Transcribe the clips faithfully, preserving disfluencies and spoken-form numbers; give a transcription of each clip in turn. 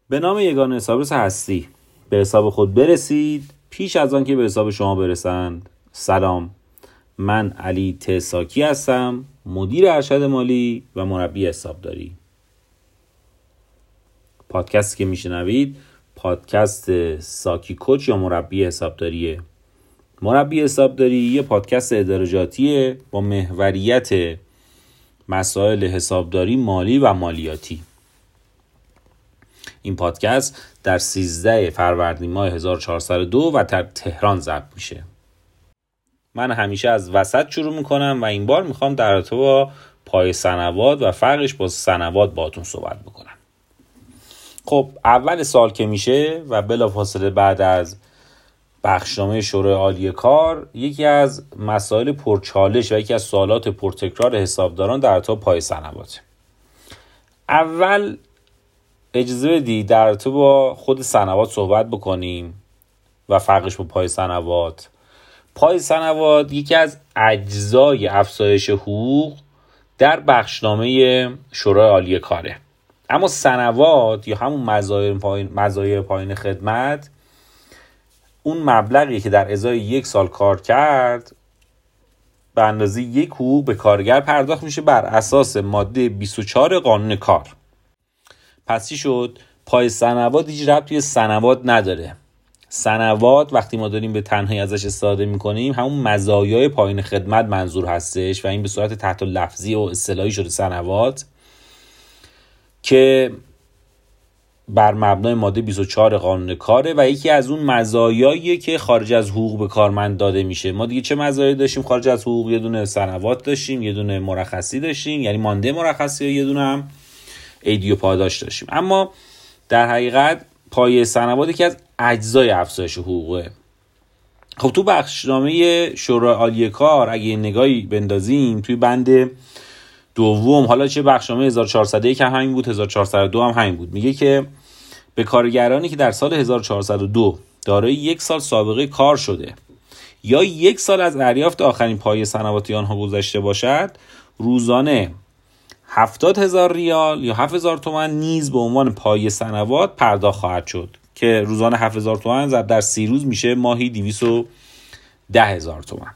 به نام یگانه حسابرس هستی به حساب خود برسید پیش از آن که به حساب شما برسند. سلام، من علی تساکی هستم، مدیر ارشد مالی و مربی حسابداری. پادکستی که میشنوید پادکست ساکی کوچ یا مربی حسابداریه. مربی حسابداری یه پادکست ادارجاتیه با محوریت مسائل حسابداری، مالی و مالیاتی. این پادکست در سیزده فروردین ماه هزار و چهارصد و دو و در تهران ضبط میشه. من همیشه از وسط شروع میکنم و این بار میخوام در رابطه با پای سنوات و فرقش با سنوات باهاتون صحبت بکنم. خب اول سال که میشه و بلافاصله بعد از بخشنامه شورای عالی کار، یکی از مسائل پرچالش و یکی از سوالات پرتکرار حسابداران در رابطه با پای سنوات. اول اجازه بدید در رابطه با خود سنوات صحبت بکنیم و فرقش با پای سنوات. پای سنوات یکی از اجزای افزایش حقوق در بخشنامه شورای عالی کاره، اما سنوات یا همون مزایا پایین مزایای پایین خدمت اون مبلغی که در ازای یک سال کار کرد به اندازه یک حقوق به کارگر پرداخت میشه بر اساس ماده بیست و چهار قانون کار. پس چی شد؟ پای سنوات هیچ ربطی به سنوات نداره. سنوات وقتی ما داریم به تنهایی ازش استفاده میکنیم همون مزایای پایین خدمت منظور هستش و این به صورت تحت لفظی و اصطلاحی شده سنوات که بر مبنای ماده بیست و چهار قانون کاره و یکی از اون مزایاییه که خارج از حقوق به کارمند داده میشه. ما دیگه چه مزایایی داشتیم خارج از حقوق؟ یه دونه سنوات داشتیم، یه دونه مرخصی داشتیم، یعنی مانده مرخصی، و یه دونه هم ایدی و پاداش داشتیم. اما در حقیقت پایه سنوات یکی از اجزای افزایش حقوقه. خب تو بخشنامه شورای عالی کار اگه نگاهی بندازیم توی بند دوم، حالا چه بخشنامه هزار و چهارصد و یک هم همین بود، هزار و چهارصد و دو هم همین بود، میگه که به کارگرانی که در سال هزار و چهارصد و دو دارای یک سال سابقه کار شده یا یک سال از دریافت آخرین پایه سنواتی آنها گذشته باشد، روزانه هفتاد هزار ریال یا هفت هزار تومان نیز به عنوان پایه سنوات پرداخت خواهد شد که روزانه هفت هزار تومان ضرب در سی روز میشه ماهی دویست و ده هزار تومان.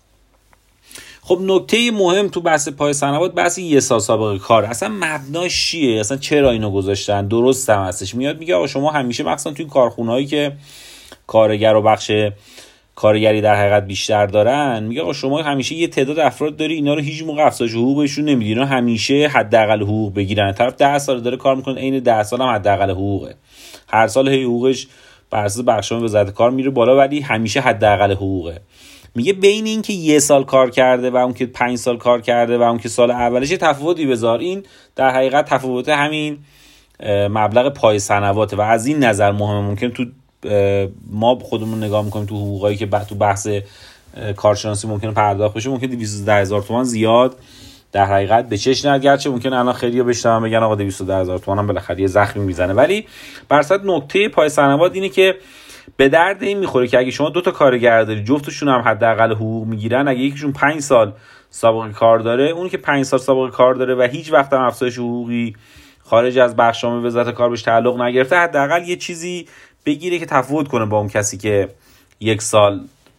خب نکته مهم تو بحث پای سنوات بحث یه سال سابقه کار. اصلا مبناش چیه؟ اصلا چرا اینو گذاشتن؟ درست هم هستش. میاد میگه آقا شما همیشه مثلا توی کارخونه‌هایی که کارگر و بخش کارگری در حقیقت بیشتر دارن، میگه آقا شما همیشه یه تعداد افراد داری اینا رو هیچ موقع افزایش حقوقشون نمیدی، اینا همیشه حداقل حقوق بگیرن. طرف ده سال داره کار میکنه، عین ده سال هم حداقل حقوقه، هر سال هی حقوقش بر اساس بخشنامه وزارت کار میره بالا ولی همیشه حداقل حقوقه. میگه بین این که یه سال کار کرده و اون که پنج سال کار کرده و اون که سال اولش تفاوتی بذار. این در حقیقت تفاوت همین مبلغ پای سنواته و از این نظر مهمه. ممکن تو ما خودمون نگاه میکنیم تو حقوقایی که تو بحث کارشناسی ممکنه پرداخت بشه، ممکنه دویست و ده هزار تومان زیاد در حقیقت به چش نیاد، گرچه ممکنه الان خیلی‌ها بشنون بگن آقا دویست و ده هزار تومان هم بالاخره یه زخمی میزنه، ولی برصد نکته پای سنوات اینه که به درد این میخوره که اگه شما دو تا کارگر داری جفتشون هم حداقل حقوق میگیرن، اگه یکیشون پنج سال سابقه کار داره، اون که پنج سال سابقه کار داره و هیچ وقت هم افزایش حقوقی خارج از بخشنامه وزارت کار بهش تعلق نگرفته، حداقل یه چیزی بگیره که تفاوت کنه با اون کسی که یک سال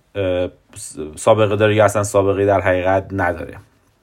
سابقه داره یا اصلا سابقه در حقیقت نداره.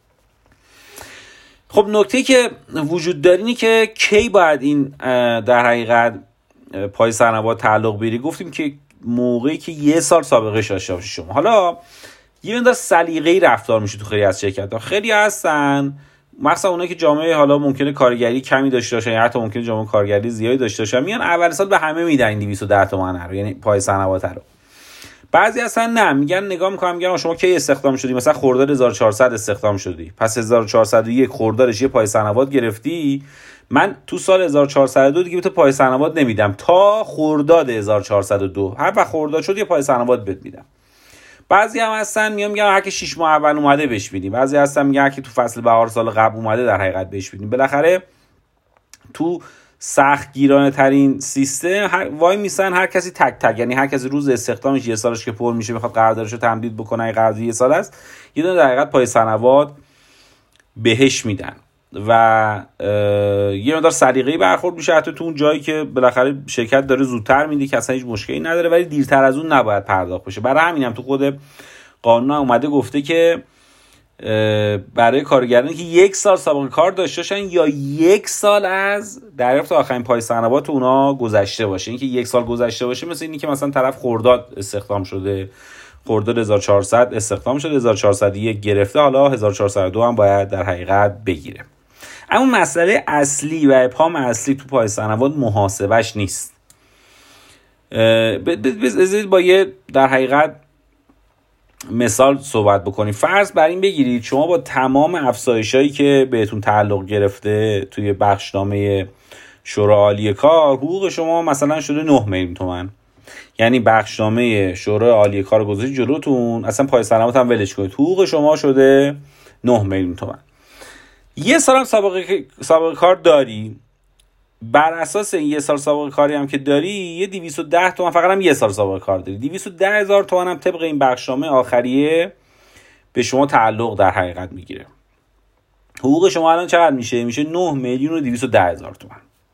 خب نکته که وجود داره اینه که کی باید این در حقیقت پای سنوات تعلق بگیره. گفتیم که موقعی که یه سال سابقه داشته باشی شما. حالا یه مقدار سلیقه‌ای رفتار میشه تو خیلی از شرکت‌ها. خیلی هستن مثلا اونایی که جامعه حالا ممکنه کارگری کمی داشته باشن یا حتی ممکنه جامعه کارگری زیادی داشته باشن، میان اول سال به همه میدن این دویست و ده تومن رو، یعنی پای سنوات رو. بعضی اصلا نه، میگن نگاه میکنم میگن شما کی استخدام شدی؟ مثلا خرداد هزار و چهارصد استخدام شدی، پس هزار و چهارصد و یک خردادش یه پای سنوات گرفتی، من تو سال هزار و چهارصد و دو دیگه به تو پای سنوات نمیدم تا خرداد هزار و چهارصد و دو، هر وقت خرداد شد یه پای سنوات بهت میدم. بعضی هم هستن میگن میگن هر کی شش ماه اول اومده بهش میدیم، بعضی هستن میگن هر کی تو فصل بهار سال قبل اومده در حقیقت بهش میدیم. بالاخره تو سخت گیرانه ترین سیستم هر وای میسن هر کسی تک تک، یعنی هر کسی روز استخدامش یه سالش که پر میشه میخواد قراردادشو تمدید بکنه، قرارداد یه سال است، یه دونه در حقیقت پای سنوات بهش میدن. و یه مقدار سلیقه‌ای برخورد میشه حتی تو اون جایی که بالاخره شرکت داره زودتر میده که اصلا هیچ مشکلی نداره، ولی دیرتر از اون نباید پرداخت بشه. برای همینم تو خود قانون اومده گفته که برای کارگرانی که یک سال سابقه کار داشته باشن یا یک سال از دریافت آخرین پای سنوات اونا گذشته باشه. اینکه یک سال گذشته باشه مثل اینی که مثلا طرف خرداد استخدام شده، خرداد هزار و چهارصد استخدام شده، هزار و چهارصد و یک گرفته، حالا هزار و چهارصد و دو هم باید در حقیقت بگیره. اما مسئله اصلی و ابهام اصلی تو پای سنوات محاسبش نیست. بذارید با یه در حقیقت مثال صحبت بکنیم. فرض بر این بگیرید شما با تمام افزایشایی که بهتون تعلق گرفته توی بخشنامه شورای عالی کار، حقوق شما مثلا شده نه میلیون تومان. یعنی بخشنامه شورای عالی کار گذاشتید جلوتون، اصلا پای سنوات هم ولش کنید، حقوق شما شده نه میلیون تومان. یه سال هم سابقه سابقه کار داری، بر اساس این یه سال سابقه کاری هم که داری یه دویست و ده تومن، فقط هم یه سال سابقه کار داری، دویست و ده هزار تومن هم طبق این بخشنامه آخریه به شما تعلق در حقیقت میگیره. حقوق شما الان چقدر میشه؟ میشه نه میلیون و دویست و ده هزار تومن.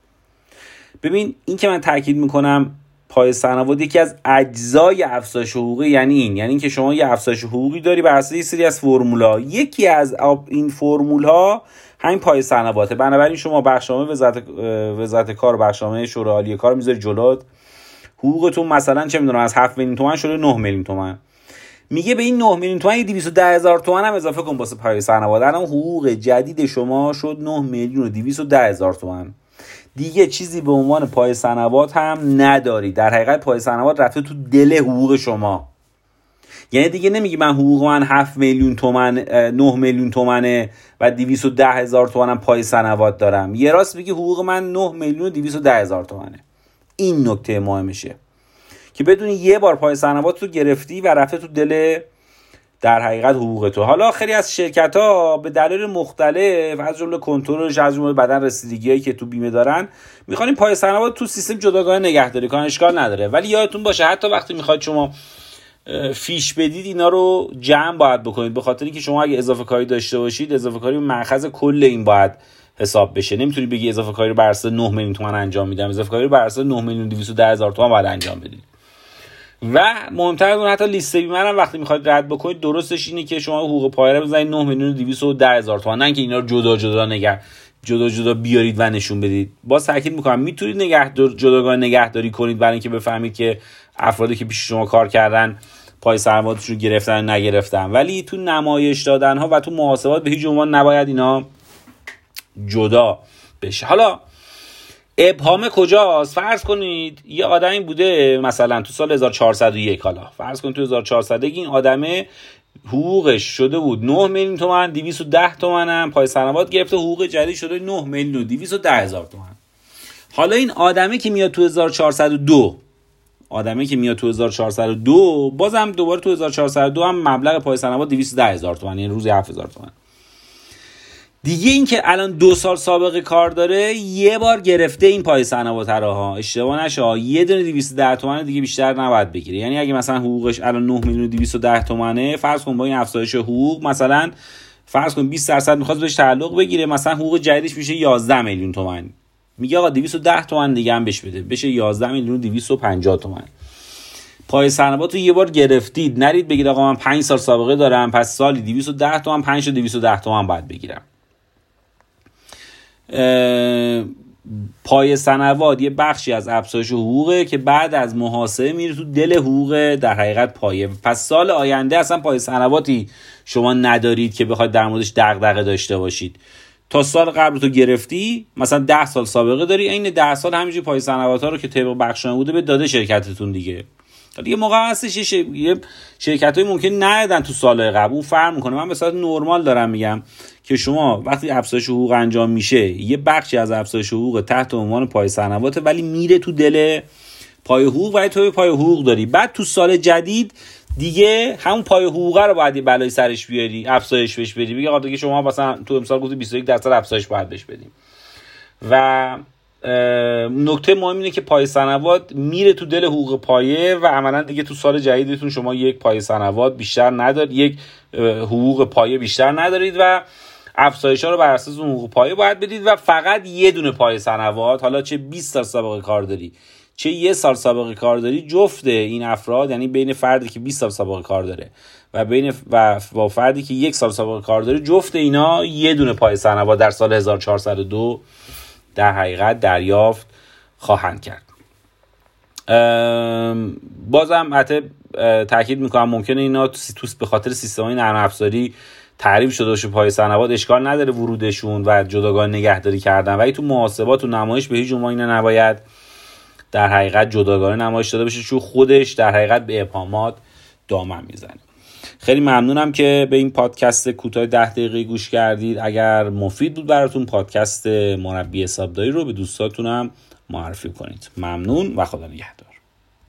ببین این که من تاکید میکنم پای سنوات یکی از اجزای افزایش حقوقی، یعنی این یعنی این که شما یه افزایش حقوقی داری بر اساس یه سری از فرمول‌ها، یکی از این فرمول‌ها همین پای سنواته. بنابراین شما بخشنامه وزارت وزارت کار و بخشنامه شورای عالی کار میذاری جلوت، حقوقتون مثلا چه میدونم از هفت میلیون تومان شده نه میلیون تومان، میگه به این نه میلیون تومان دویست و ده هزار تومان هم اضافه کن واسه پای سنوات. الان حقوق جدید شما شد نه میلیون و دویست و ده هزار تومان. دیگه چیزی به عنوان پای سنوات هم نداری. در حقیقت پای سنوات رفته تو دل حقوق شما. یعنی دیگه نمیگی من حقوق من هفت میلیون تومان نه میلیون تومانه و دویست و ده هزار تومانم پای سنوات دارم. یه راست بگی حقوق من نه میلیون و دویست و ده هزار تومانه. این نکته مهمشه که بدونی یه بار پای سنوات رو گرفتی و رفته تو دل در حقیقت حقوق تو. حالا خیلی از شرکت ها به دلایل مختلف از جمله کنترلش، از جمله بدن رسیدگیایی که تو بیمه دارن، میخوان این پای سنوات تو سیستم جداگانه نگهداری کنن. اشکال نداره، ولی یادتون باشه حتی وقتی میخواید شما فیش بدید اینا رو جمع باید بکنید، به خاطر اینکه شما اگه اضافه کاری داشته باشید اضافه کاری مأخذ کل این باید حساب بشه. نمیتونی بگی اضافه کاری رو بر اساس نه میلیون تومان انجام میدم، اضافه کاری رو بر اساس نه میلیون و دویست و ده هزار تومان باید انجام بدید. و مهمتر از اون حتی لیست بیمه هم وقتی میخواید رد بکنید درستش اینه که شما حقوق پایه رو بزنید نه میلیون و دویست و ده هزار تومان، نه که اینا رو جدا جدا نگه جدا جدا بیارید و نشون بدید. باز تاکید میکنم میتونید نگه جداگانه نگهداری کنید برای اینکه بفهمید که افرادی که پیش شما کار کردن پای سنواتشون گرفتن نگرفتن، ولی تو نمایش دادن ها و تو محاسبات به هیچ عنوان نباید اینا جدا بشه. حالا ابهام کجاست؟ فرض کنید یه آدمی بوده مثلا تو سال هزار و چهارصد و یک، حالا فرض کنید تو هزار و چهارصد این آدمه حقوقش شده بود نه میلیون تومان، دویست و ده تومن هم پای سنوات گرفته، حقوق جدید شده نه میلیون و دویست و ده هزار تومن. حالا این آدمی که میاد تو هزار و چهارصد و دو آدمی که میاد تو هزار و چهارصد و دو بازم دوباره تو هزار و چهارصد و دو هم مبلغ پای سنوات دویست و ده هزار تومن، یعنی روزی هفت هزار تومن. دیگه این که الان دو سال سابقه کار داره یه بار گرفته این پای سنوات رو ها، اشتباه نشه، یه دونه دویست و ده تومن دیگه بیشتر نباید بگیره. یعنی اگه مثلا حقوقش الان نه میلیون و دویست و ده تومنه، فرض کن با این افزایش حقوق مثلا فرض کن بیست درصد میخواد بهش تعلق بگیره، مثلا حقوق جدیدش میشه یازده میلیون تومن، میگه آقا دویست و ده تومن دیگه هم بهش بده، بشه یازده میلیون و دویست و پنجاه تومن. پای سنوات رو یه بار گرفتید، نرید بگید آقا من پنج سال سابقه دارم پس سالی دویست و ده تومن پنج تا دویست و ده تومن باید بگیرم. پای سنوات یه بخشی از افزایش حقوقه که بعد از محاسبه میره تو دل حقوق در حقیقت پایه. پس سال آینده اصلا پای سنواتی شما ندارید که بخواید در موردش دغدغه داشته باشید. تا سال قبل تو گرفتی مثلا ده سال سابقه داری، این ده سال همینجوری پای سنوات ها رو که طبق بخشنامه بوده به داده شرکتتون دیگه. دیگه موقع هستش یه شرکت های ممکن ندادن تو سال قبل، اون فرق میکنه. من به صورت نرمال دارم میگم که شما وقتی افزایش حقوق انجام میشه یه بخشی از افزایش حقوق تحت عنوان پای سنواته ولی میره تو دل پای حقوق و تو پای حقوق داری. بعد تو سال جدید دیگه همون پای حقوق رو باید بلای سرش بیاری، افزایش بهش بدی، بگی آقا دیگه شما مثلا تو امسال گفتی بیست و یک درصد افزایش باید بهش بدیم. و نکته مهم اینه که پای سنوات میره تو دل حقوق پایه و عملا دیگه تو سال جدیدتون شما یک پای سنوات بیشتر ندارید، یک حقوق پایه بیشتر ندارید و افزایش‌ها رو بر اساس اون حقوق پایه باید بدید و فقط یه دونه پایه سنوات، حالا چه بیست سال سابقه کار داری چه یه سال سابقه کار داری، جفت این افراد، یعنی بین فردی که بیست سال سابقه کار داره و بین و با فردی که یک سال سابقه کار داره، جفت اینا یه دونه پایه سنوات در سال هزار و چهارصد و دو در حقیقت دریافت خواهند کرد. بازم حتی تاکید میکنم ممکنه اینا تو به خاطر سیستم‌های نرم افزاری تعریف شده باشه پایه سنوات، اشکال نداره ورودشون و جداگانه نگهداری کردن، ولی تو محاسبات و نمایش به هیچ عنوان اینا نباید در حقیقت جداگانه نمایش داده بشه، چون خودش در حقیقت به ابهامات دامن میزنه. خیلی ممنونم که به این پادکست کوتاه ده دقیقه گوش کردید. اگر مفید بود براتون، پادکست مربی حسابداری رو به دوستاتونم معرفی کنید. ممنون و خدا نگهدار.